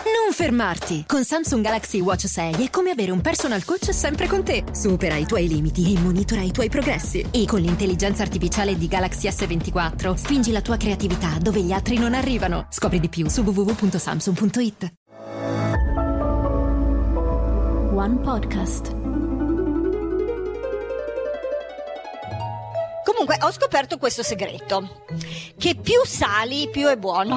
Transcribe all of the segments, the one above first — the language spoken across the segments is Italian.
Non fermarti! Con Samsung Galaxy Watch 6 è come avere un personal coach sempre con te. Supera i tuoi limiti e monitora i tuoi progressi. E con l'intelligenza artificiale di Galaxy S24 spingi la tua creatività dove gli altri non arrivano. Scopri di più su www.samsung.it. One Podcast. Comunque ho scoperto questo segreto, che più sali più è buono.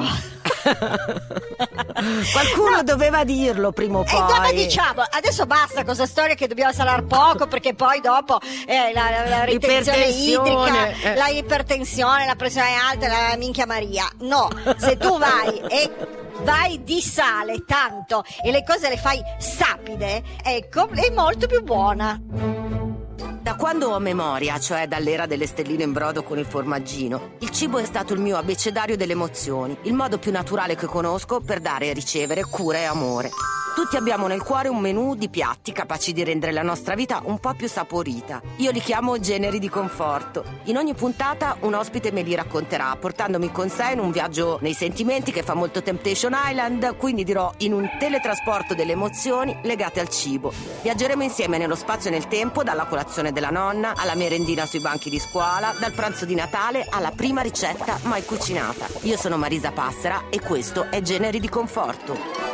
Qualcuno doveva dirlo prima o poi. Dove diciamo, adesso basta con questa storia che dobbiamo salare poco perché poi dopo la ritenzione idrica, la ipertensione, la pressione alta, la minchia Maria. No, se tu vai di sale tanto e le cose le fai sapide, ecco, è molto più buona. Da quando ho memoria, cioè dall'era delle stelline in brodo con il formaggino, il cibo è stato il mio abbecedario delle emozioni, il modo più naturale che conosco per dare e ricevere cura e amore. Tutti abbiamo nel cuore un menù di piatti capaci di rendere la nostra vita un po' più saporita. Io li chiamo generi di conforto. In ogni puntata un ospite me li racconterà, portandomi con sé in un viaggio nei sentimenti che fa molto Temptation Island, quindi dirò in un teletrasporto delle emozioni legate al cibo. Viaggeremo insieme nello spazio e nel tempo, dalla colazione della nonna alla merendina sui banchi di scuola, dal pranzo di Natale alla prima ricetta mai cucinata. Io sono Marisa Passera e questo è Generi di Conforto.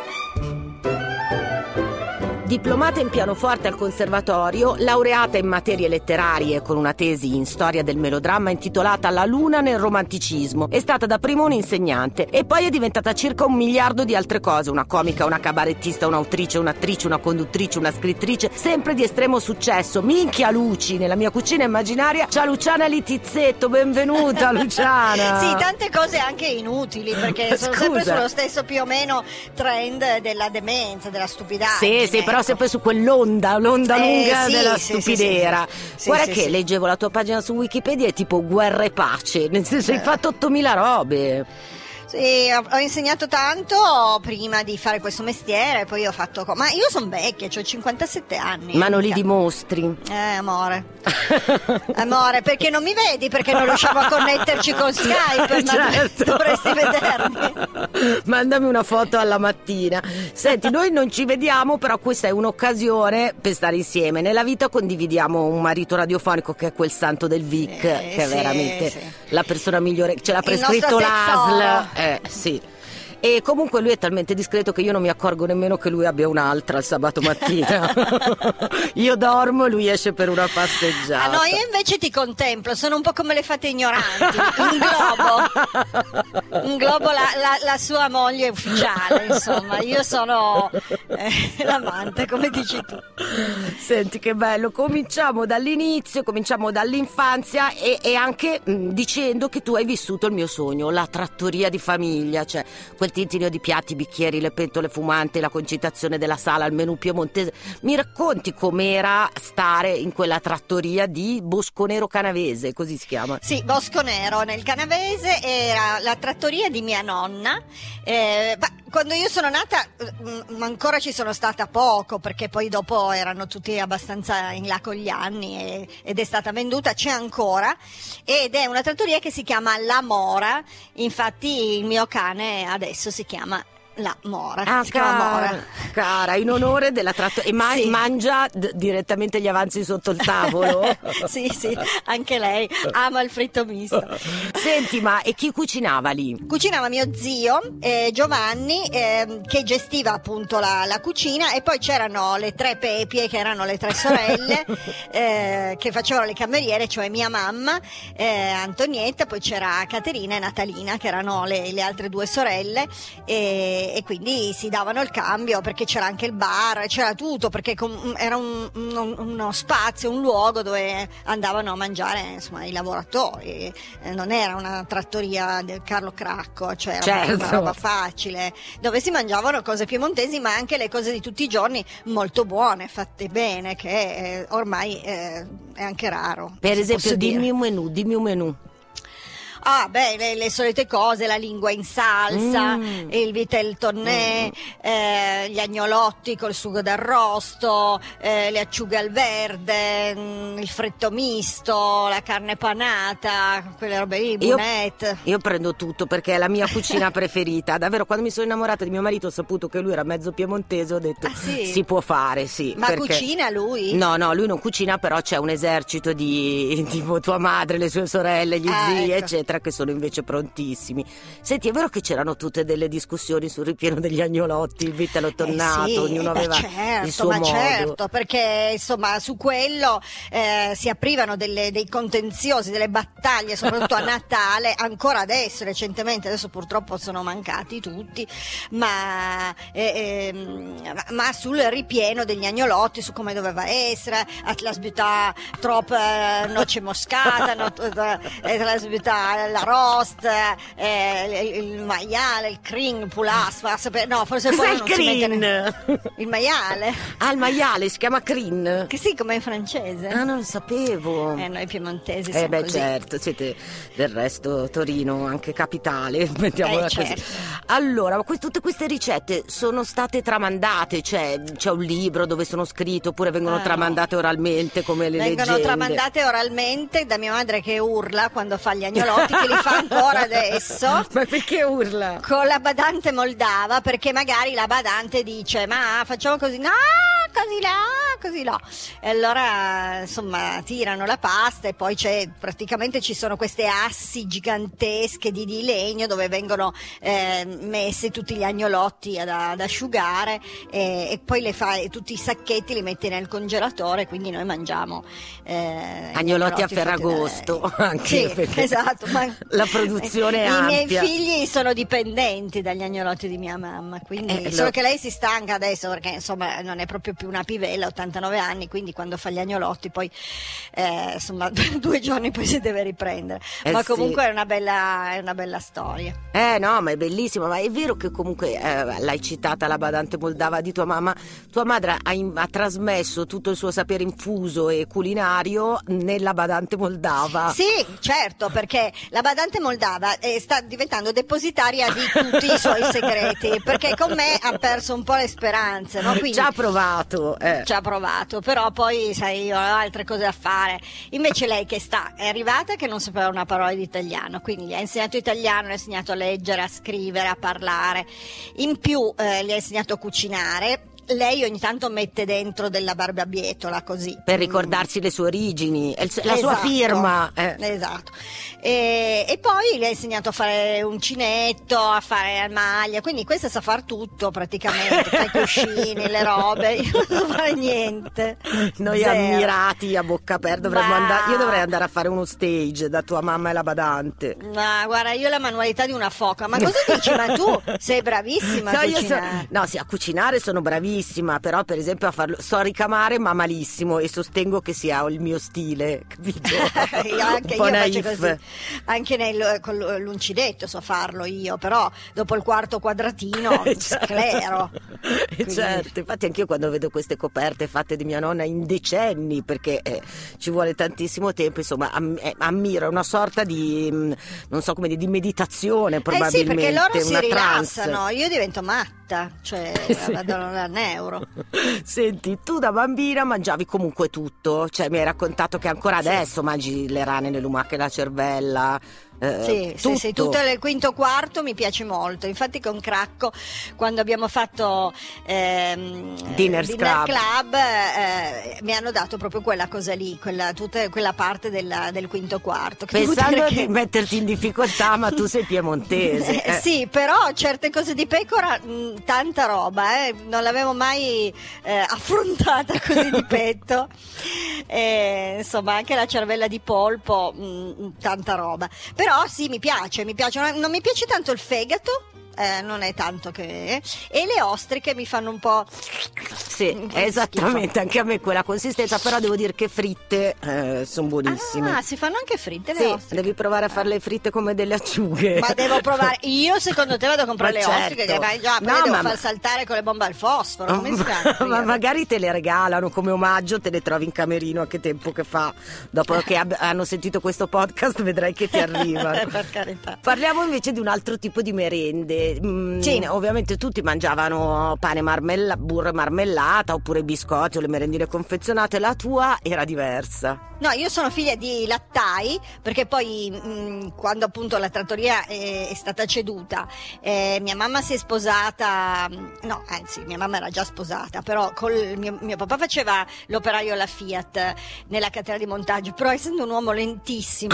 Diplomata in pianoforte al conservatorio, laureata in materie letterarie con una tesi in storia del melodramma intitolata La luna nel romanticismo, è stata dapprima un'insegnante e poi è diventata circa 1 miliardo di altre cose: una comica, una cabarettista, un'autrice, un'attrice, una conduttrice, una scrittrice, sempre di estremo successo. Minchia Luci, nella mia cucina immaginaria c'è Luciana Littizzetto, benvenuta Luciana. Sì, tante cose anche inutili perché sono sempre sullo stesso più o meno trend della demenza, della stupidaggine. Sì, però sempre su quell'onda lunga della stupidera. Sì, guarda che leggevo la tua pagina su Wikipedia, è tipo guerra e pace, nel senso hai fatto 8000 robe. Sì, ho insegnato tanto prima di fare questo mestiere, poi ho fatto... Ma io sono vecchia, ho 57 anni. Ma non li dimostri? Amore. Amore, perché non mi vedi? Perché non riusciamo a connetterci con Skype, certo. Ma dovresti vedermi. Mandami una foto alla mattina. Senti, noi non ci vediamo, però questa è un'occasione per stare insieme. Nella vita condividiamo un marito radiofonico che è quel santo del Vic, che è veramente la persona migliore. Ce l'ha prescritto l'ASL. Sì. E comunque lui è talmente discreto che io non mi accorgo nemmeno che lui abbia un'altra il sabato mattina. Io dormo e lui esce per una passeggiata. No, io invece ti contemplo, sono un po' come le fate ignoranti. Un globo la sua moglie ufficiale, insomma. Io sono l'amante, come dici tu. Senti che bello, cominciamo dall'inizio, cominciamo dall'infanzia e anche dicendo che tu hai vissuto il mio sogno, la trattoria di famiglia, cioè quel tintinio di piatti, bicchieri, le pentole fumanti, la concitazione della sala, il menù piemontese. Mi racconti com'era stare in quella trattoria di Bosconero Canavese, così si chiama? Sì, Bosconero nel Canavese era la trattoria di mia nonna. Quando io sono nata ancora ci sono stata poco, perché poi dopo erano tutti abbastanza in là con gli anni ed è stata venduta. C'è ancora ed è una trattoria che si chiama La Mora. Infatti il mio cane adesso si chiama La Mora. Si chiama Mora. Cara, in onore della trattoria. E mangia direttamente gli avanzi sotto il tavolo? Sì, anche lei ama il fritto misto. Senti, ma e chi cucinava lì? Cucinava mio zio Giovanni, che gestiva appunto la cucina, e poi c'erano le 3 Pepie, che erano le 3 sorelle, che facevano le cameriere, cioè mia mamma, Antonietta, poi c'era Caterina e Natalina, che erano le altre 2 sorelle, e quindi si davano il cambio, perché c'era anche il bar, c'era tutto, perché era uno spazio, un luogo dove andavano a mangiare, insomma, i lavoratori. Non era una trattoria del Carlo Cracco, cioè era una roba facile, dove si mangiavano cose piemontesi, ma anche le cose di tutti i giorni molto buone, fatte bene, che ormai è anche raro. Per esempio, dimmi un menù. Ah, beh, le solite cose, la lingua in salsa, il vitel tonné, gli agnolotti col sugo d'arrosto, le acciughe al verde, il fritto misto, la carne panata, quelle robe lì, bunette. Io prendo tutto perché è la mia cucina preferita. Davvero, quando mi sono innamorata di mio marito, ho saputo che lui era mezzo piemontese, ho detto si può fare, sì. Ma perché... cucina lui? No, lui non cucina, però c'è un esercito di tipo tua madre, le sue sorelle, gli zii, ecco, eccetera, che sono invece prontissimi. Senti, è vero che c'erano tutte delle discussioni sul ripieno degli agnolotti, il vitello tonnato, sì, ognuno aveva il suo modo. Certo, perché insomma su quello si aprivano dei contenziosi, delle battaglie, soprattutto a Natale, ancora adesso, recentemente, adesso purtroppo sono mancati tutti, ma sul ripieno degli agnolotti, su come doveva essere, la sbiutà troppo noce moscata, la sbiutà l'arost, il maiale, il crin, pulas, no, forse poi non si mette il maiale. Ah, il maiale si chiama crin? Che sì, come in francese. Ah, non lo sapevo. Noi piemontesi siamo così. Certo, siete del resto Torino, anche capitale, mettiamola così. Certo. Allora, tutte queste ricette sono state tramandate, cioè c'è un libro dove sono scritte, oppure vengono tramandate oralmente come le leggende? Vengono tramandate oralmente da mia madre, che urla quando fa gli agnolotti, che li fa ancora adesso. Ma perché urla? Con la badante moldava, perché magari la badante dice: ma facciamo così, no, così no. E allora insomma tirano la pasta e poi praticamente ci sono queste assi gigantesche di legno dove vengono messi tutti gli agnolotti ad asciugare, e poi tutti i sacchetti li metti nel congelatore, quindi noi mangiamo agnolotti a Ferragosto, anche sì, perché esatto, la produzione è i ampia. miei figli sono dipendenti dagli agnolotti di mia mamma, quindi solo che lei si stanca adesso perché insomma non è proprio più una pivella, 89 anni, quindi quando fa gli agnolotti poi insomma 2 giorni poi si deve riprendere, ma comunque sì, è una bella storia. No, ma è bellissimo. Ma è vero che comunque l'hai citata la badante moldava di tua mamma. Tua madre ha trasmesso tutto il suo sapere infuso e culinario nella badante moldava. Sì, certo, perché la badante moldava sta diventando depositaria di tutti i suoi segreti, perché con me ha perso un po' le speranze, no? Quindi, ci ha provato, però poi sai, io ho altre cose da fare. Invece lei è arrivata che non sapeva una parola di italiano, quindi gli ha insegnato italiano, le ha insegnato a leggere, a scrivere, a parlare, in più gli ha insegnato a cucinare. Lei ogni tanto mette dentro della barbabietola, così per ricordarsi le sue origini, la sua firma. Esatto. E poi le ha insegnato a fare uncinetto, a fare la maglia, quindi questa sa far tutto praticamente, fa i cuscini, le robe, io non so fare niente. Noi Zero. Ammirati a bocca aperta, io dovrei andare a fare uno stage da tua mamma e la badante. No, guarda, io ho la manualità di una foca. Ma cosa dici? Ma tu sei bravissima a cucinare. Sì, a cucinare sono bravissima, però per esempio a farlo so ricamare ma malissimo, e sostengo che sia il mio stile, capito? Anche io faccio così, anche con l'uncinetto so farlo io, però dopo il quarto quadratino sclero. Certo, infatti anch'io quando vedo queste coperte fatte di mia nonna in decenni, perché ci vuole tantissimo tempo, insomma ammiro, una sorta di non so come dire, di meditazione probabilmente. Sì, perché loro si trance. rilassano, io divento matta, cioè vado da neuro. Senti, tu da bambina mangiavi comunque tutto, cioè mi hai raccontato che ancora adesso mangi le rane, le lumache, la cervella. Sì, tutto il quinto quarto mi piace molto. Infatti con Cracco, quando abbiamo fatto Dinner Club, mi hanno dato proprio quella cosa lì, tutta quella parte del quinto quarto, pensando di metterti in difficoltà, ma tu sei piemontese. Sì, però certe cose di pecora, tanta roba, non l'avevo mai affrontata così di petto. Insomma, anche la cervella di polpo, tanta roba. Però sì, mi piace, non mi piace tanto il fegato, non è tanto che... E le ostriche mi fanno un po'... Sì, esattamente, schifo. Anche a me quella consistenza, però devo dire che fritte sono buonissime. Ah, si fanno anche fritte le ostriche? Devi provare a farle fritte come delle acciughe. Ma devo provare, io secondo te vado a comprare le ostriche, che vai già, poi devo far saltare con le bombe al fosforo, come si chiama? Ma magari te le regalano come omaggio, te le trovi in camerino, a che tempo che fa, dopo che hanno sentito questo podcast vedrai che ti arrivano. Per carità. Parliamo invece di un altro tipo di merende. Sì. Ovviamente tutti mangiavano pane burro e marmellata, oppure biscotti o le merendine confezionate. La tua era diversa. No, io sono figlia di lattai, perché poi quando appunto la trattoria è stata ceduta, mia mamma si è sposata, no, anzi mia mamma era già sposata, però mio papà faceva l'operaio alla Fiat nella catena di montaggio, però essendo un uomo lentissimo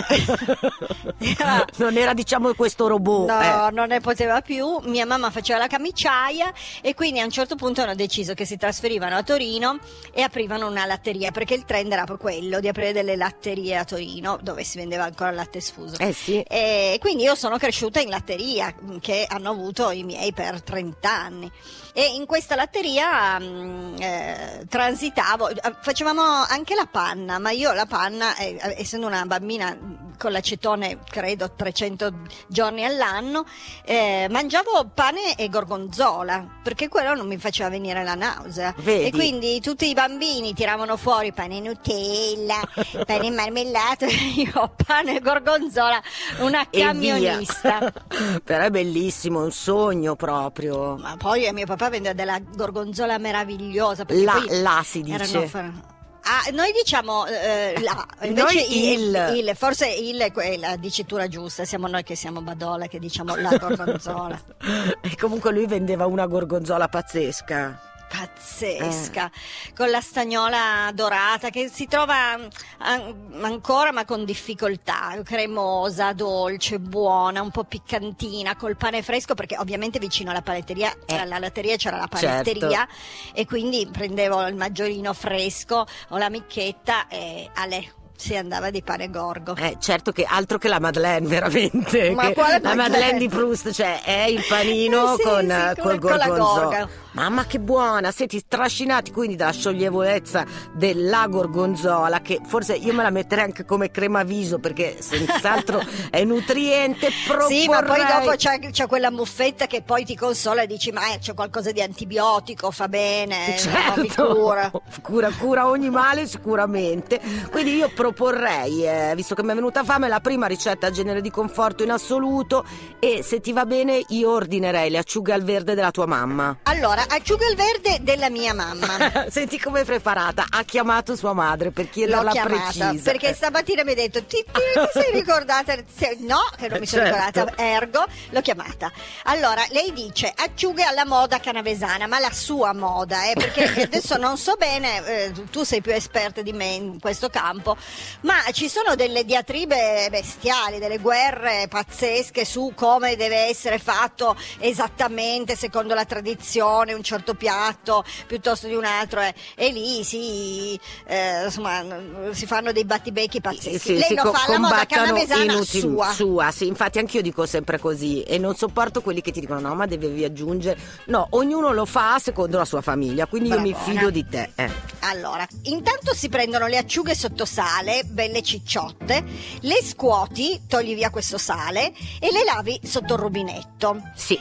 non era diciamo questo robot. No, non ne poteva più. Mia mamma faceva la camiciaia e quindi a un certo punto hanno deciso che si trasferivano a Torino e aprivano una latteria, perché il trend era proprio quello di aprire delle latterie a Torino dove si vendeva ancora il latte sfuso. Sì. E quindi io sono cresciuta in latteria, che hanno avuto i miei per 30 anni. E in questa latteria transitavo, facevamo anche la panna, ma io la panna, essendo una bambina con l'acetone credo 300 giorni all'anno, mangiavo pane e gorgonzola, perché quello non mi faceva venire la nausea. Vedi? E quindi tutti i bambini tiravano fuori pane Nutella, pane marmellato, io pane e gorgonzola, una camionista. Però è bellissimo, è un sogno proprio. Ma poi mio papà vendeva della gorgonzola meravigliosa, là si dice. Noi diciamo la, invece forse il è la dicitura giusta, siamo noi che siamo badola che diciamo la gorgonzola. E comunque lui vendeva una gorgonzola pazzesca, con la stagnola dorata che si trova ancora ma con difficoltà, cremosa, dolce, buona, un po' piccantina, col pane fresco, perché ovviamente vicino alla panetteria alla latteria c'era la panetteria, certo. E quindi prendevo il maggiolino fresco o la micchetta e si andava di pane gorgo. Certo, che altro che la Madeleine, veramente. Ma quale la Madeleine di Proust, cioè è il panino col gorgonzola. Mamma che buona! Senti, trascinati quindi dalla scioglievolezza della gorgonzola, che forse io me la metterei anche come crema viso, perché senz'altro è nutriente. Sì, ma poi dopo c'è quella muffetta che poi ti consola e dici ma c'è qualcosa di antibiotico, fa bene, certo. Mi cura ogni male sicuramente. Quindi io proporrei, visto che mi è venuta fame, la prima ricetta genere di conforto in assoluto, e se ti va bene io ordinerei le acciughe al verde della tua mamma. Allora, acciughe al verde della mia mamma. Senti com'è preparata. Ha chiamato sua madre per chiederla precisa, perché stamattina mi ha detto ti sei ricordata? No, che non mi sono ricordata, ergo l'ho chiamata. Allora lei dice acciughe alla moda canavesana, ma la sua moda, perché adesso non so bene, tu sei più esperta di me in questo campo, ma ci sono delle diatribe bestiali, delle guerre pazzesche su come deve essere fatto esattamente secondo la tradizione un certo piatto piuttosto di un altro, e lì si fanno dei battibecchi pazzeschi. Lei lo fa alla moda canavesana sua. Sì, infatti anch'io dico sempre così, e non sopporto quelli che ti dicono no, ma devi aggiungere. No, ognuno lo fa secondo la sua famiglia, quindi io mi fido di te. Allora, intanto si prendono le acciughe sotto sale, belle cicciotte, le scuoti, togli via questo sale e le lavi sotto il rubinetto. Sì.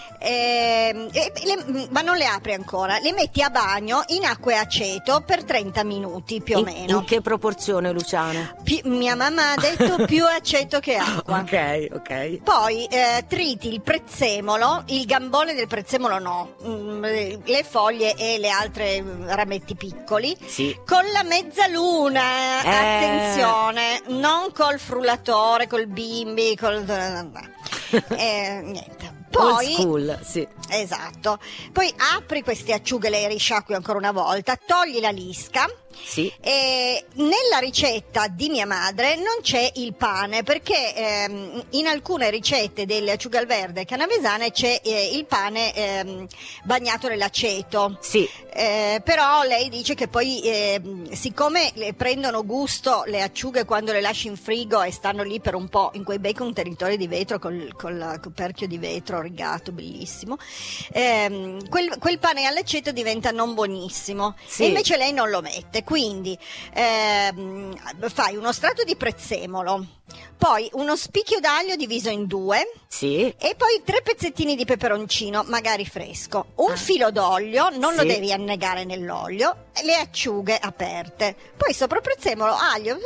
Ma non le apri ancora, le metti a bagno in acqua e aceto per 30 minuti più o meno. In che proporzione, Luciana? Mia mamma ha detto più aceto che acqua. Ok. Poi triti il prezzemolo, il gambone del prezzemolo no, le foglie e le altre rametti piccoli, sì. Con la mezzaluna, attenzione, non col frullatore, col bimbi, niente. Poi, old school, sì. Esatto. Poi apri queste acciughe, le risciacqui ancora una volta, togli la lisca, Sì. E nella ricetta di mia madre non c'è il pane, perché in alcune ricette delle acciughe al verde canavesane c'è il pane bagnato nell'aceto. Sì. Però lei dice che poi siccome le prendono gusto le acciughe quando le lasci in frigo e stanno lì per un po' in quei bei contenitori di vetro con il coperchio di vetro rigato bellissimo, quel pane all'aceto diventa non buonissimo. Sì. E invece lei non lo mette, quindi fai uno strato di prezzemolo, poi uno spicchio d'aglio diviso in 2, sì, e poi 3 pezzettini di peperoncino magari fresco, un filo d'olio, non lo sì, devi annegare nell'olio, e le acciughe aperte, poi sopra il prezzemolo, aglio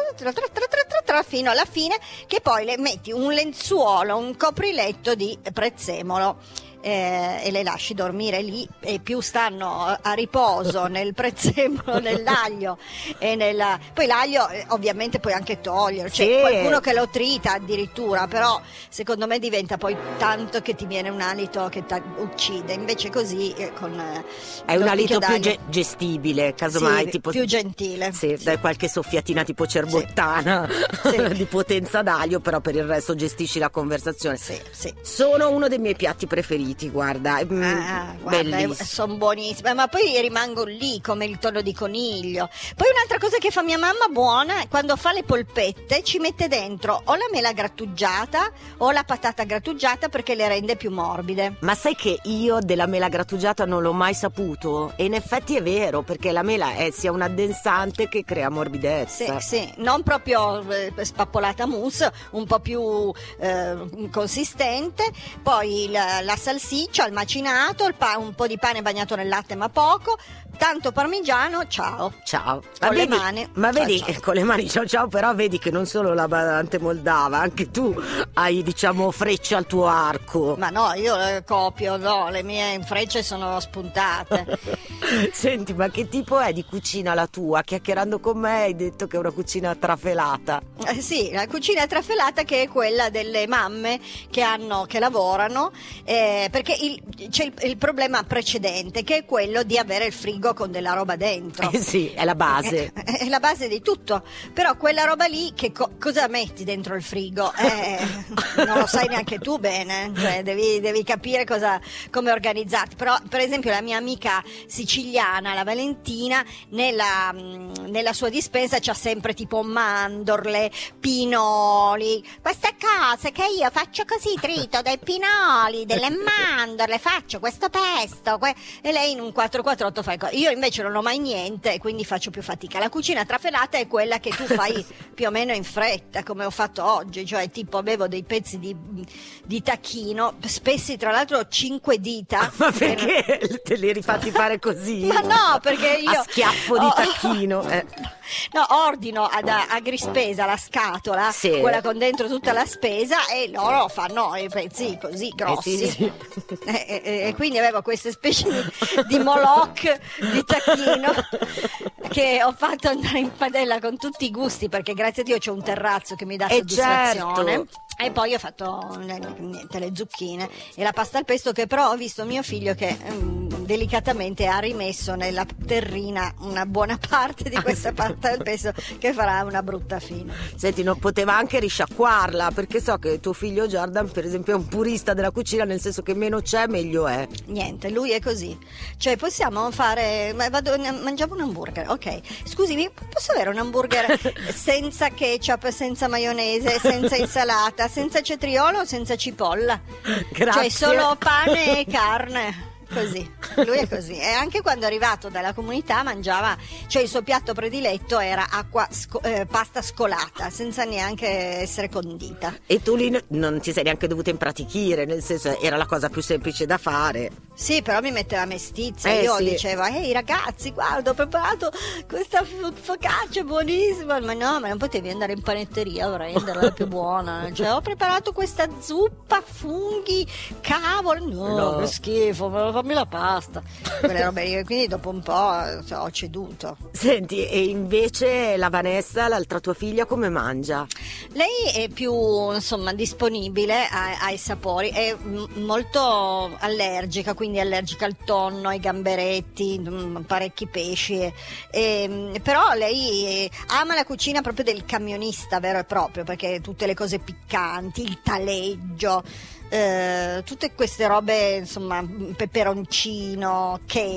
fino alla fine, che poi le metti un lenzuolo, un copriletto di prezzemolo. E le lasci dormire lì, e più stanno a riposo nel prezzemolo, nell'aglio e poi l'aglio ovviamente puoi anche togliere, c'è Sì. qualcuno che lo trita addirittura, però secondo me diventa poi tanto che ti viene un alito che ti uccide, invece così con è un alito più gestibile, casomai, sì, tipo più gentile, sì, dai qualche soffiatina tipo cerbottana Sì. di potenza d'aglio, però per il resto gestisci la conversazione. sì. Sono uno dei miei piatti preferiti, guarda, Guarda, bellissimo. sono buonissime, ma poi rimangono lì come il tonno di coniglio. Poi un'altra cosa che fa mia mamma buona, quando fa le polpette ci mette dentro o la mela grattugiata o la patata grattugiata, perché le rende più morbide. Ma sai che io della mela grattugiata non l'ho mai saputo? E in effetti è vero, perché la mela è sia un addensante che crea morbidezza. Sì, non proprio spappolata mousse, un po' più consistente. Poi la salsiccia, il macinato, un po' di pane bagnato nel latte ma poco, tanto parmigiano, ciao. Con le mani. Ma Ciao, vedi, ciao. con le mani ciao, però vedi che non solo la badante moldava, anche tu hai, diciamo, frecce al tuo arco. Ma no, io copio, no, le mie frecce sono spuntate. Senti, ma che tipo è di cucina la tua? Chiacchierando con me hai detto che è una cucina trafelata. Sì, la cucina trafelata, che è quella delle mamme che lavorano, perché c'è il problema precedente, che è quello di avere il frigo con della roba dentro. Sì, è la base. È la base di tutto, però quella roba lì che cosa metti dentro il frigo? Non lo sai neanche tu bene, cioè devi capire come organizzarti. Però per esempio la mia amica siciliana, la Valentina, nella sua dispensa c'ha sempre tipo mandorle, pinoli, queste cose che io faccio così, trito dei pinoli, delle mandorle, faccio questo pesto, e lei in un 448 fa io invece non ho mai niente e quindi faccio più fatica. La cucina trafelata è quella che tu fai più o meno in fretta, come ho fatto oggi, cioè tipo avevo dei pezzi di tacchino spessi, tra l'altro 5 dita. Ma perché te li hai rifatti fare così? Ma no, perché io a schiaffo di tacchino. No, ordino ad Agrispesa la scatola, sì, quella con dentro tutta la spesa, e loro fanno i pezzi così grossi. Sì. E quindi avevo queste specie di moloch di tacchino che ho fatto andare in padella con tutti i gusti, perché grazie a Dio c'è un terrazzo che mi dà soddisfazione. Certo. E poi ho fatto niente, le zucchine e la pasta al pesto, che però ho visto mio figlio che delicatamente ha rimesso nella terrina una buona parte di questa pasta al pesto, che farà una brutta fine. Senti, non poteva anche risciacquarla, perché so che tuo figlio Jordan per esempio è un purista della cucina, nel senso che meno c'è meglio è. Niente, lui è così, cioè possiamo fare, mangiamo un hamburger, ok, scusami, posso avere un hamburger senza ketchup, senza maionese, senza insalata, senza cetriolo, senza cipolla? Grazie. Cioè solo pane e carne. Così, lui è così. E anche quando è arrivato dalla comunità mangiava, cioè il suo piatto prediletto era pasta scolata, senza neanche essere condita. E tu lì non ti sei neanche dovuta impratichire, nel senso era la cosa più semplice da fare. Sì, però mi metteva mestizia. Io sì. dicevo, ehi ragazzi, guarda, ho preparato questa focaccia buonissima. Ma no, ma non potevi andare in panetteria a prenderla, è più buona. Cioè, ho preparato questa zuppa, funghi, cavolo. No, che schifo, me lo fammi la pasta, quelle robe lì. Quindi dopo un po' ho ceduto. Senti, e invece la Vanessa, l'altra tua figlia, come mangia? Lei è più, insomma, disponibile ai sapori, è molto allergica, quindi allergica al tonno, ai gamberetti, parecchi pesci, però lei ama la cucina proprio del camionista vero e proprio, perché tutte le cose piccanti, il taleggio, tutte queste robe, insomma, peperoncino,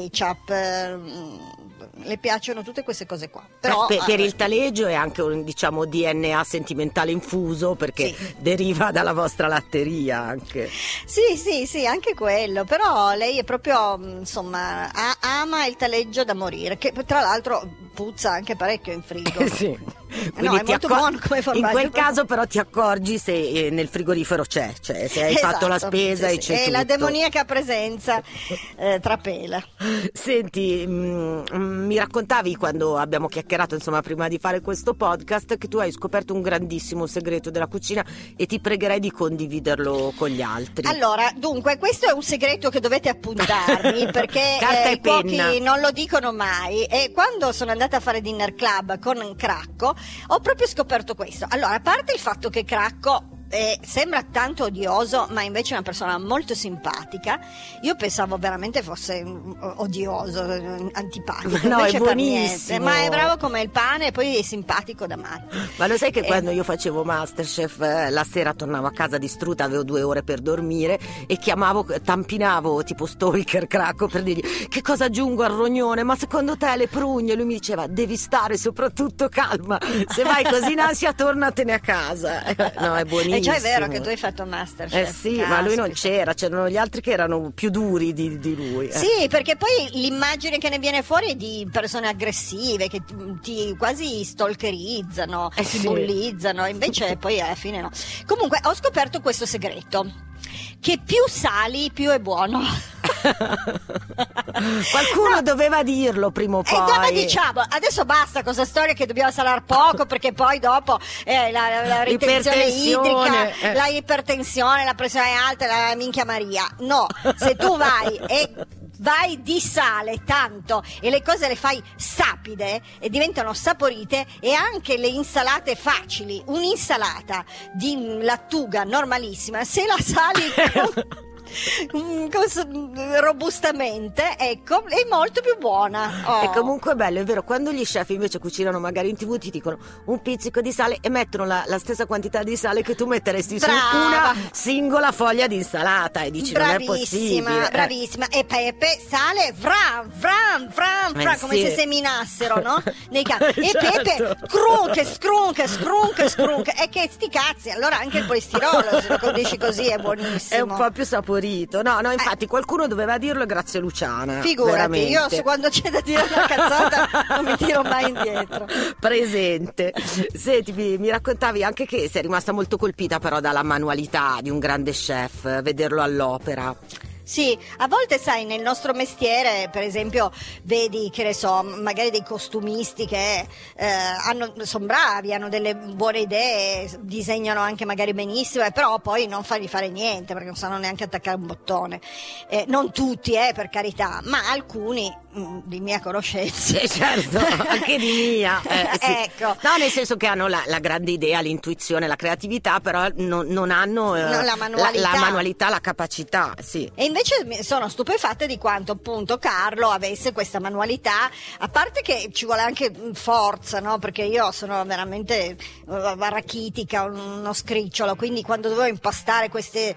ketchup, le piacciono tutte queste cose qua. Però per il taleggio è anche un, diciamo, DNA sentimentale infuso, perché sì, deriva dalla vostra latteria anche. Sì, anche quello. Però lei è proprio, insomma, ama il taleggio da morire, che tra l'altro puzza anche parecchio in frigo. Sì. No, è molto buono come formaggio. In quel caso però ti accorgi se nel frigorifero c'è, cioè se hai fatto la spesa e c'è è tutto. la demoniaca presenza trapela. Senti, mi raccontavi quando abbiamo chiacchierato, insomma, prima di fare questo podcast, che tu hai scoperto un grandissimo segreto della cucina e ti pregherei di condividerlo con gli altri. Allora, dunque, questo è un segreto che dovete appuntarvi perché Carta e pochi penna. non lo dicono mai, e quando sono andata a fare Dinner Club con Cracco ho proprio scoperto questo. Allora, a parte il fatto che Cracco sembra tanto odioso, ma invece è una persona molto simpatica. Io pensavo veramente fosse odioso, antipatico. No, invece è per buonissimo. niente. Ma è bravo come il pane e poi è simpatico da matti. Ma lo sai che quando io facevo Masterchef, la sera tornavo a casa distrutta, avevo 2 ore per dormire e tampinavo tipo stalker Cracco per dirgli: che cosa aggiungo al rognone? Ma secondo te le prugne? Lui mi diceva: devi stare soprattutto calma, se vai così in ansia tornatene a casa. No, è buonissimo. Già è vero che tu hai fatto Masterchef. Sì, ma lui non c'erano gli altri che erano più duri di lui. Sì, perché poi l'immagine che ne viene fuori è di persone aggressive che ti quasi stalkerizzano, ti bullizzano, invece poi alla fine no. Comunque ho scoperto questo segreto, che più sali più è buono. Qualcuno doveva dirlo prima o poi. E dove diciamo adesso basta con questa storia che dobbiamo salare poco perché poi dopo la ritenzione idrica, la ipertensione, la pressione alta, la minchia Maria. No, se tu vai di sale tanto e le cose le fai sapide e diventano saporite, e anche le insalate facili, un'insalata di lattuga normalissima, se la sali robustamente, ecco, è molto più buona. E comunque è bello, è vero, quando gli chef invece cucinano magari in TV ti dicono un pizzico di sale e mettono la stessa quantità di sale che tu metteresti su una singola foglia di insalata, e dici non è possibile. Bravissima. E pepe, sale, vram, come se seminassero, no? Nei campi. E pepe, scrunche, e che sti cazzi, allora anche il polistirolo, se lo condisci così, è buonissimo. È un po' più saporito. No, infatti qualcuno doveva dirlo, e grazie Luciana. Figurati, veramente. io quando c'è da dire una cazzata non mi tiro mai indietro. Presente. Senti, mi raccontavi anche che sei rimasta molto colpita però dalla manualità di un grande chef, vederlo all'opera. Sì, a volte sai, nel nostro mestiere, per esempio, vedi, che ne so, magari dei costumisti che sono bravi, hanno delle buone idee, disegnano anche magari benissimo, però poi non fargli fare niente perché non sanno neanche attaccare un bottone. Non tutti, per carità, ma alcuni di mia conoscenza. Certo, anche di mia. Sì. Ecco. No, nel senso che hanno la grande idea, l'intuizione, la creatività, però non hanno la manualità. La capacità, sì. E invece sono stupefatta di quanto appunto Carlo avesse questa manualità, a parte che ci vuole anche forza, no? Perché io sono veramente rachitica, uno scricciolo, quindi quando dovevo impastare queste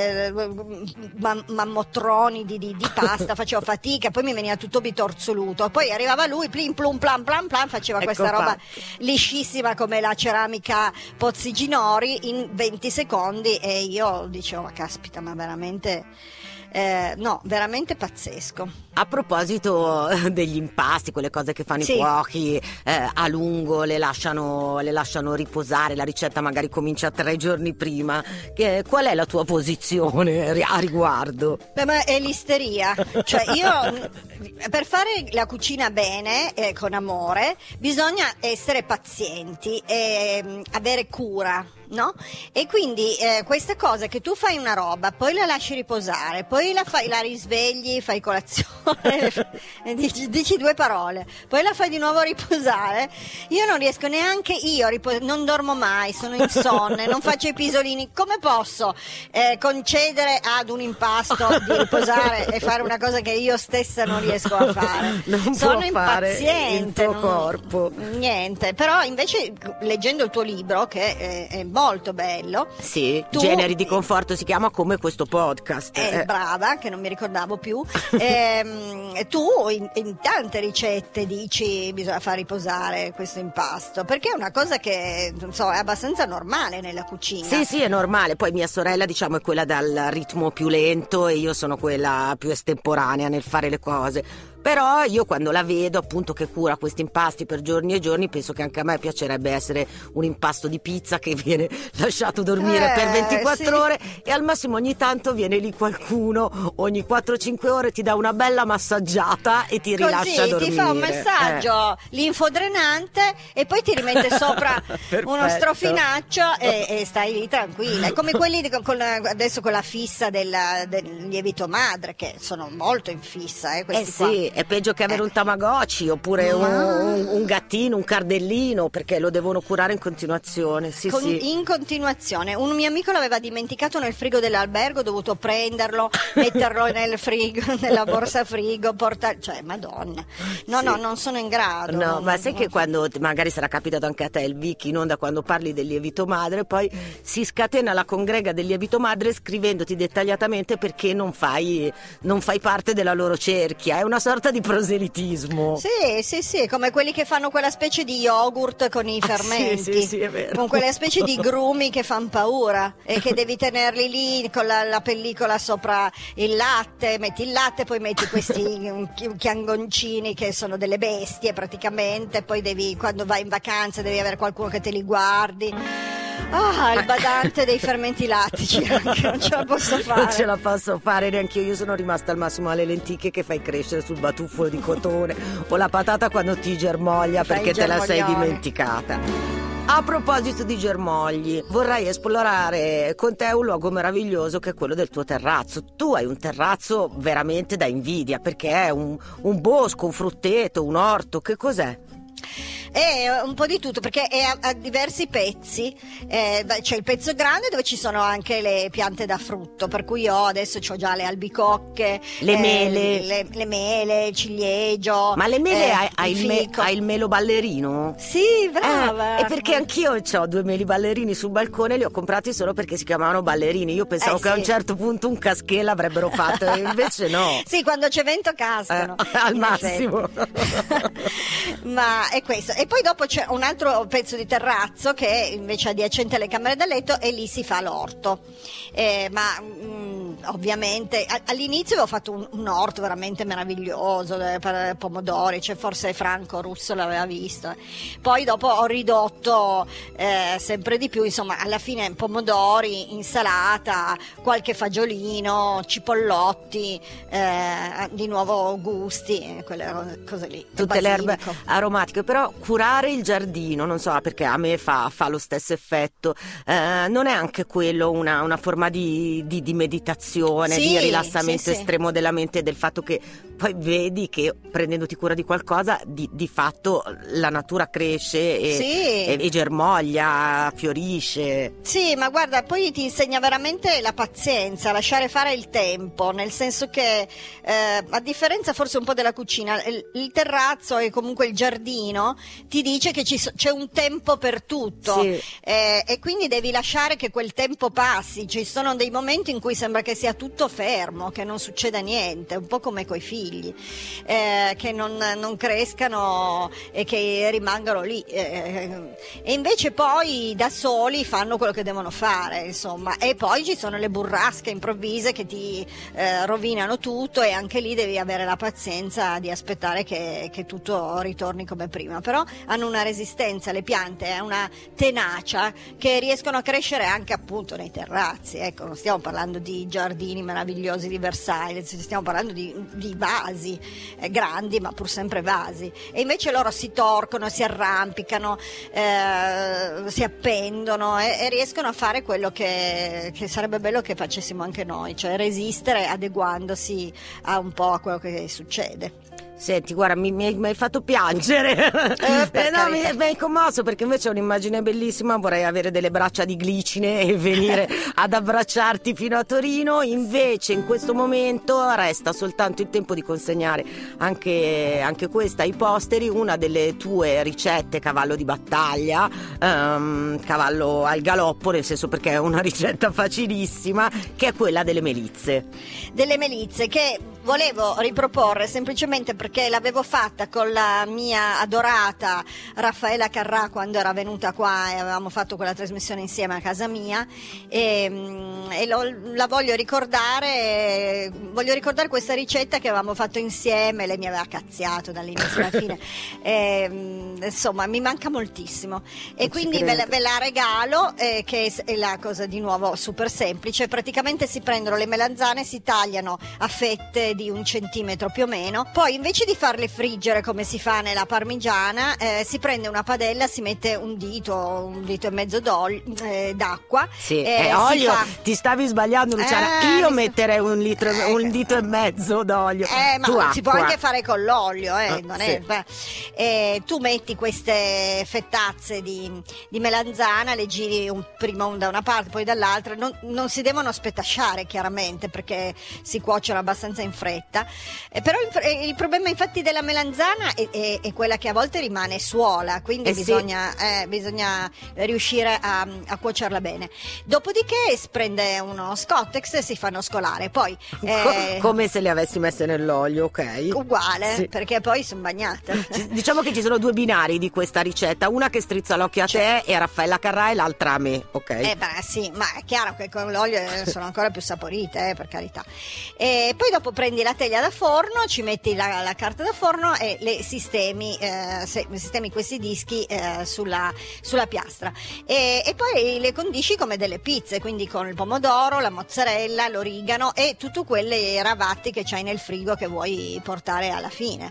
mammottroni di pasta facevo fatica, poi mi veniva tutto bitorzoluto, poi arrivava lui, plin plum plan plan plan, faceva questa roba liscissima come la ceramica Pozziginori in 20 secondi, e io dicevo: ma caspita, ma veramente no, veramente pazzesco. A proposito degli impasti, quelle cose che fanno i cuochi a lungo, le lasciano riposare, la ricetta magari comincia 3 giorni prima. Qual è la tua posizione a riguardo? Beh, ma è l'isteria. Cioè io, per fare la cucina bene, con amore, bisogna essere pazienti e avere cura, no? E quindi queste cose che tu fai una roba, poi la lasci riposare, poi la risvegli, fai colazione, dici 2 parole, poi la fai di nuovo riposare. Io non riesco neanche non dormo mai, sono insonne, non faccio i pisolini. Come posso concedere ad un impasto di riposare e fare una cosa che io stessa non riesco a fare? Non sono può impaziente, fare il tuo corpo. Niente, però invece leggendo il tuo libro, che è molto bello. Sì, Generi di conforto si chiama, come questo podcast. Brava, che non mi ricordavo più. Tu in tante ricette dici bisogna far riposare questo impasto, perché è una cosa che è abbastanza normale nella cucina. Sì, è normale. Poi mia sorella, diciamo, è quella dal ritmo più lento e io sono quella più estemporanea nel fare le cose. Però io quando la vedo appunto che cura questi impasti per giorni e giorni, penso che anche a me piacerebbe essere un impasto di pizza che viene lasciato dormire per 24 ore e al massimo ogni tanto viene lì qualcuno, ogni 4-5 ore ti dà una bella massaggiata e ti rilascia dormire. Ti fa un massaggio linfodrenante e poi ti rimette sopra uno strofinaccio e stai lì tranquilla. È come quelli adesso con la fissa del lievito madre, che sono molto in fissa, questi qua. È peggio che avere un Tamagotchi oppure un gattino, un cardellino, perché lo devono curare in continuazione. In continuazione. Un mio amico l'aveva dimenticato nel frigo dell'albergo, ho dovuto prenderlo, metterlo nel frigo, nella borsa frigo, cioè madonna. No, non sono in grado. No, ma sai che quando magari sarà capitato anche a te, il Vicky, in onda, quando parli del lievito madre, poi si scatena la congrega del lievito madre scrivendoti dettagliatamente perché non fai parte della loro cerchia. È una sorta di proselitismo. Sì, come quelli che fanno quella specie di yogurt con i fermenti. Sì, è vero. Con quella specie di grumi che fanno paura e che devi tenerli lì con la pellicola sopra il latte, metti il latte, poi metti questi chiangoncini che sono delle bestie praticamente, poi quando vai in vacanza devi avere qualcuno che te li guardi. Il badante dei fermenti lattici, anche non ce la posso fare. Non ce la posso fare neanche io sono rimasta al massimo alle lenticchie che fai crescere sul batuffolo di cotone o la patata quando ti germoglia perché te la sei dimenticata. A proposito di germogli, vorrei esplorare con te un luogo meraviglioso che è quello del tuo terrazzo. Tu hai un terrazzo veramente da invidia, perché è un bosco, un frutteto, un orto, che cos'è? È un po' di tutto, perché è a diversi pezzi. C'è il pezzo grande dove ci sono anche le piante da frutto, per cui adesso c'ho già le albicocche, le mele, le mele, il ciliegio. Ma le mele hai il melo ballerino? Sì, brava. E perché anch'io ho 2 meli ballerini sul balcone, li ho comprati solo perché si chiamavano ballerini. Io pensavo che a un certo punto un casquet l'avrebbero fatto e invece no. Sì, quando c'è vento cascano. Al massimo. Ma è questo. E poi dopo c'è un altro pezzo di terrazzo che è invece adiacente alle camere da letto e lì si fa l'orto. Ovviamente all'inizio avevo fatto un orto veramente meraviglioso per pomodori, cioè forse Franco Russo l'aveva visto. Poi dopo ho ridotto sempre di più, insomma, alla fine pomodori, insalata, qualche fagiolino, cipollotti, di nuovo gusti, quelle cose lì. Tutte le erbe aromatiche, però curare il giardino, non so, perché a me fa lo stesso effetto. Non è anche quello una forma di meditazione, di rilassamento estremo della mente, del fatto che poi vedi che prendendoti cura di qualcosa di fatto la natura cresce e germoglia, fiorisce. Sì, ma guarda, poi ti insegna veramente la pazienza, lasciare fare il tempo, nel senso che a differenza forse un po' della cucina, il terrazzo e comunque il giardino ti dice che c'è un tempo per tutto, e quindi devi lasciare che quel tempo passi. Ci sono dei momenti in cui sembra che che sia tutto fermo, che non succeda niente, un po' come coi figli, che non crescano e che rimangano lì, e invece poi da soli fanno quello che devono fare, insomma. E poi ci sono le burrasche improvvise che ti rovinano tutto, e anche lì devi avere la pazienza di aspettare che tutto ritorni come prima. Però hanno una resistenza, le piante, una tenacia, che riescono a crescere anche appunto nei terrazzi. Ecco, non stiamo parlando di giardini meravigliosi di Versailles, stiamo parlando di vasi grandi, ma pur sempre vasi, e invece loro si torcono, si arrampicano, si appendono e riescono a fare quello che sarebbe bello che facessimo anche noi, cioè resistere adeguandosi un po' a quello che succede. Senti, guarda, mi hai fatto piangere. No, mi hai commosso, perché invece è un'immagine bellissima. Vorrei avere delle braccia di glicine e venire ad abbracciarti fino a Torino. Invece in questo momento resta soltanto il tempo di consegnare anche questa ai posteri, una delle tue ricette cavallo di battaglia, cavallo al galoppo, nel senso, perché è una ricetta facilissima, che è quella delle melizze. Delle melizze che volevo riproporre semplicemente perché l'avevo fatta con la mia adorata Raffaella Carrà quando era venuta qua e avevamo fatto quella trasmissione insieme a casa mia, la voglio ricordare questa ricetta che avevamo fatto insieme. Lei mi aveva cazziato dall'inizio alla fine, insomma mi manca moltissimo, e quindi ve la regalo, che è la cosa di nuovo super semplice. Praticamente si prendono le melanzane, si tagliano a fette di 1 centimetro più o meno, poi invece di farle friggere come si fa nella parmigiana, si prende una padella, si mette un dito e mezzo d'acqua. Sì, olio, ti stavi sbagliando, Luciana, io metterei 1 dito e mezzo d'olio. Ma si può anche fare con l'olio, non è, tu metti queste fettazze di melanzana, le giri prima da una parte poi dall'altra, non si devono spetasciare chiaramente perché si cuociono abbastanza in fretta, però il problema infatti della melanzana è quella che a volte rimane suola, quindi bisogna riuscire a cuocerla bene. Dopodiché si prende uno Scottex e si fanno scolare, poi come se le avessi messe nell'olio, ok? Uguale, sì. Perché poi sono bagnate. Diciamo che ci sono 2 binari di questa ricetta, una che strizza l'occhio a te e a Raffaella Carrà, e l'altra a me, ok? Sì, ma è chiaro che con l'olio sono ancora più saporite, per carità. E poi dopo prendi la teglia da forno, ci metti la carta da forno e le sistemi questi dischi sulla piastra, e poi le condisci come delle pizze, quindi con il pomodoro, la mozzarella, l'origano e tutti quelli ravatti che c'hai nel frigo che vuoi portare alla fine.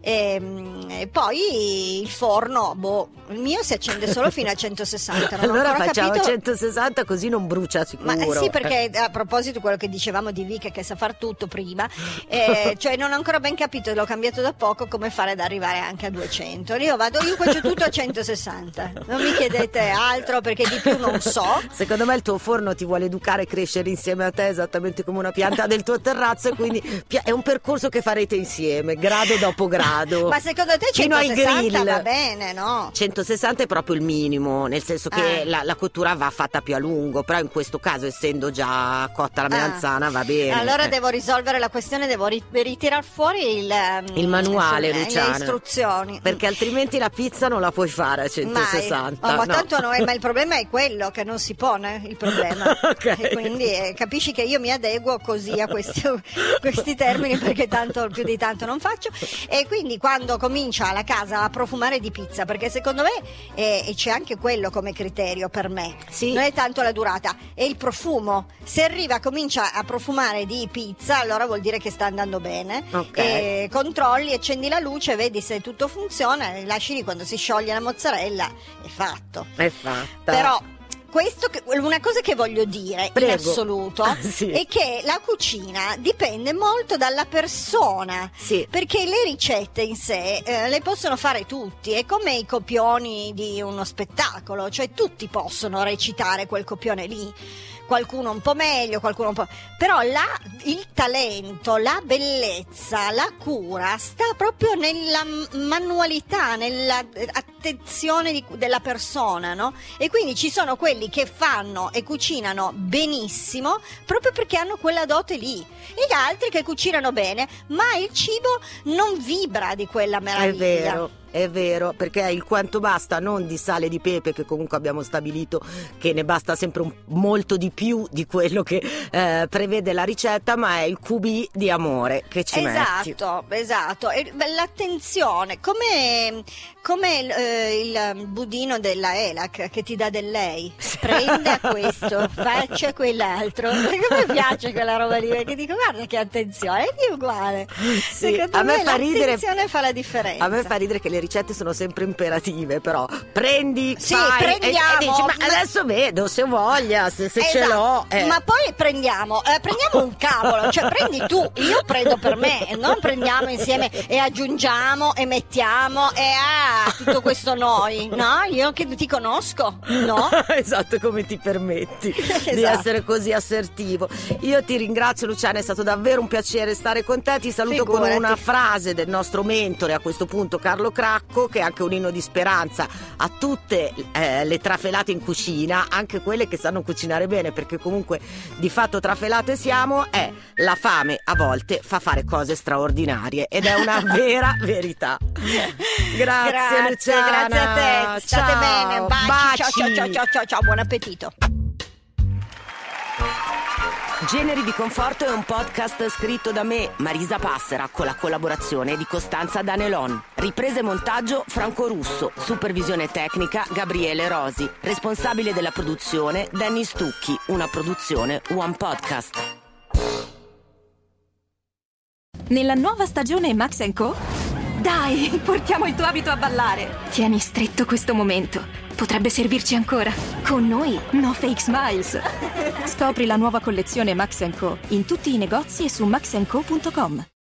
E poi il forno, il mio si accende solo fino a 160. Allora facciamo 160, così non brucia sicuro. Ma sì, perché a proposito di quello che dicevamo di Vic che sa far tutto prima, cioè non ho ancora ben capito, l'ho cambiato da poco, come fare ad arrivare anche a 200. Io faccio tutto a 160, non mi chiedete altro perché di più non so. Secondo me il tuo forno ti vuole educare a crescere insieme a te, esattamente come una pianta del tuo terrazzo, e quindi è un percorso che farete insieme, grado dopo grado. Ma secondo te 160 va bene, no? 160 è proprio il minimo, nel senso che la cottura va fatta più a lungo, però in questo caso, essendo già cotta la melanzana, va bene. Allora devo risolvere la questione, devo ritirare fuori il manuale, Luciana, le istruzioni, perché altrimenti la pizza non la puoi fare a 160. Ma tanto no, ma il problema è quello che non si pone il problema. Okay. E quindi capisci che io mi adeguo così a questi termini, perché tanto più di tanto non faccio. E quindi quando comincia la casa a profumare di pizza, perché secondo me e c'è anche quello come criterio per me, sì, non è tanto la durata, è il profumo. Se comincia a profumare di pizza, allora vuol dire che sta andando bene. Okay. Controlli, accendi la luce, vedi se tutto funziona, lasci lì, quando si scioglie la mozzarella è fatto. È fatta. Però una cosa che voglio dire in assoluto sì, è che la cucina dipende molto dalla persona, sì, perché le ricette in sé le possono fare tutti, è come i copioni di uno spettacolo, cioè tutti possono recitare quel copione lì, qualcuno un po' meglio, qualcuno un po', però il talento, la bellezza, la cura sta proprio nella manualità, nella attenzione della persona, no? E quindi ci sono quelli quelli che fanno e cucinano benissimo proprio perché hanno quella dote lì, e gli altri che cucinano bene, ma il cibo non vibra di quella meraviglia. È vero, perché è il quanto basta, non di sale e di pepe, che comunque abbiamo stabilito che ne basta sempre molto di più di quello che prevede la ricetta, ma è il cubi di amore che ci metti. Esatto, e l'attenzione, come il budino della Elac che ti dà del lei, prende a questo, faccia quell'altro, perché mi piace quella roba lì, perché dico guarda che attenzione, è uguale. Sì, secondo a me fa ridere, l'attenzione fa la differenza. A me fa ridere che le ricette sono sempre imperative, però prendi, sì, fai prendiamo, e dici, ma adesso vedo se voglia, se esatto, ce l'ho. Ma poi prendiamo un cavolo, cioè prendi tu, io prendo per me, non prendiamo insieme e aggiungiamo e mettiamo e tutto questo noi, no? Io che ti conosco, no? Esatto, come ti permetti esatto. di essere così assertivo. Io ti ringrazio, Luciana, è stato davvero un piacere stare con te. Ti saluto con una frase del nostro mentore a questo punto, Carlo Cracco, che è anche un inno di speranza a tutte le trafelate in cucina, anche quelle che sanno cucinare bene, perché comunque di fatto trafelate siamo. La fame a volte fa fare cose straordinarie, ed è una vera verità. Grazie Luciana, grazie a te, state bene, baci. Ciao, buon appetito. Generi di Conforto è un podcast scritto da me, Marisa Passera, con la collaborazione di Costanza Danelon. Ripresa e montaggio Franco Russo. Supervisione tecnica Gabriele Rosi. Responsabile della produzione Danny Stucchi. Una produzione One Podcast. Nella nuova stagione Max & Co? Dai, portiamo il tuo abito a ballare. Tieni stretto questo momento. Potrebbe servirci ancora. Con noi, no fake smiles. Scopri la nuova collezione Max & Co in tutti i negozi e su maxandco.com.